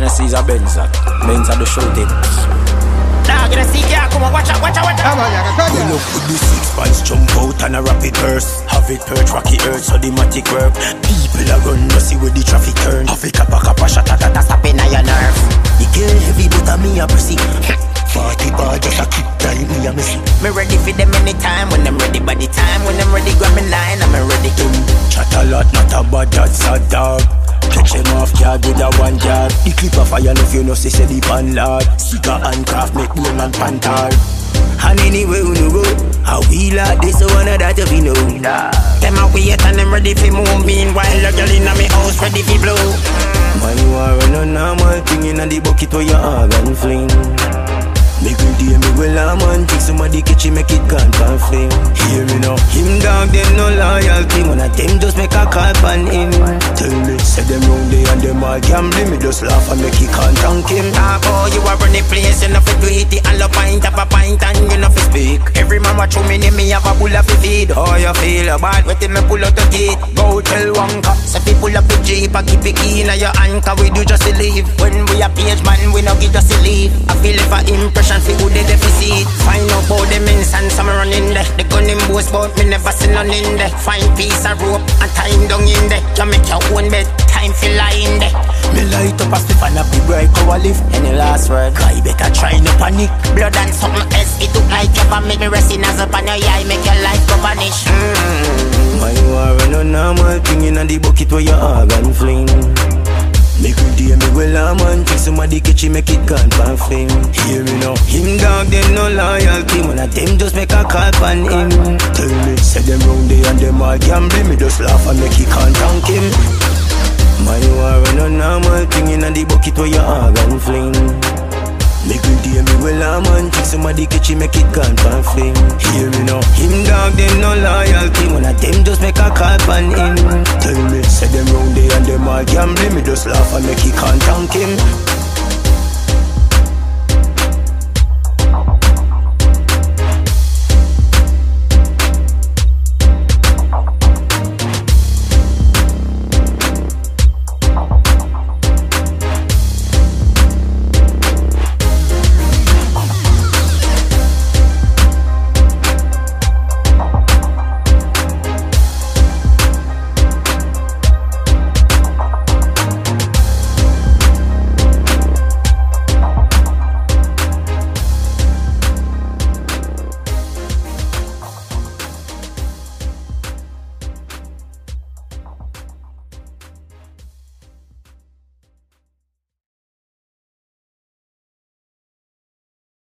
wanna see is a Benza. Benza the show it. Nah, gonna see ya, come on, watch out. Pull up with the 6 pints, jump out and a rapid burst. Have it perch, rocky earth, so the matic work. People are run, no see where the traffic turn. Have it kappa, shata, stop in your nerve. The girl heavy, but a me a pussy. 40 bar, just a kick time, me a missy. Me ready for them anytime, when I'm ready, by the time when I'm ready, grab me line, I'm ready to chat a lot, not a bad, that's a dog. Catch him off guard with a one yard. The clip of fire love you know say the pan lord. Cigar and craft make me man pantal. And anyway we no go, how we like this so one of that you know. Them a wait and them ready for move. Meanwhile the girl inna me house ready for blow. Man you are no normal thing inna the bucket where your organ fling. Make me deal me well a man think somebody catch him make it gone pan flame. Hear me now, him dog them no loyalty. One of them just make a call pan him. Tell me, say them round there and them all gambling. Me just laugh and make he can't thank him. Ah boy, you are running place, you know fi do it. And a pint up a pint and you know fi speak. Every man watch me name me have a bull of feed. How you feel about wait till me pull out the teeth. Go tell one cop, say fi pull up the jeep. I keep it key in your hand, cause we do just to leave. When we a page man, we no give just to leave. I feel if I impression fi who they deficit. Find out about them instant, some running there. The gun in boast but me never see none in there. Find piece of rope and time down in there. You make your own bed, time fi lie in there. Me light up a spliff and a big bright cover lift. Any last word? Guy better try no panic. Blood and something else, it look like you ever make me resting as up on your eye, make your life go vanish. Man you are no normal thing inna the bucket where your organ fling. Make me deal me well a man think somebody catch him make it gone pan flame. Hear me now, him dog them no loyalty. One of them just make a call pan him. Tell me, say them round there and them all gambling. Me just laugh and make he can't thank him. Man you are no normal thing inna the bucket where your organ fling. Make me deal me well a man think somebody catch him make it gone pan flame. Hear me now, him dog them no loyalty. One of them just make a call pan him. Tell me, say them round there and them all gambling. Me just laugh and make he can't thank him.